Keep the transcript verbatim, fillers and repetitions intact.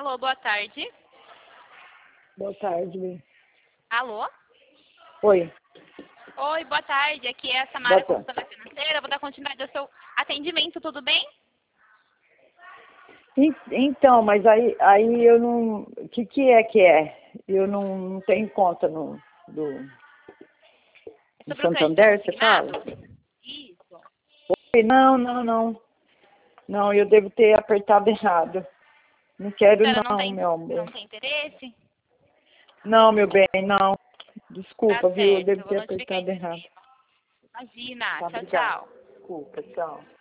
Alô, boa tarde. Boa tarde. Alô? Oi. Oi, boa tarde. Aqui é a Samara, Boa tarde. consultora financeira. Vou dar continuidade ao seu atendimento, tudo bem? En- Então, mas aí, aí eu não... O que, que é que é? Eu não, não tenho conta no, do, do Sobre o crédito Santander, você consignado? fala? Isso. Oi, Não, não, não. Não, eu devo ter apertado errado. Não quero A senhora não não, tem, meu não amor. tem interesse? Não, meu bem, não. Tá Desculpa, viu? Eu certo, devo eu vou ter notificar em apertado errado. cima. Imagina. Tá, Tchau, obrigada. tchau. Desculpa, tchau.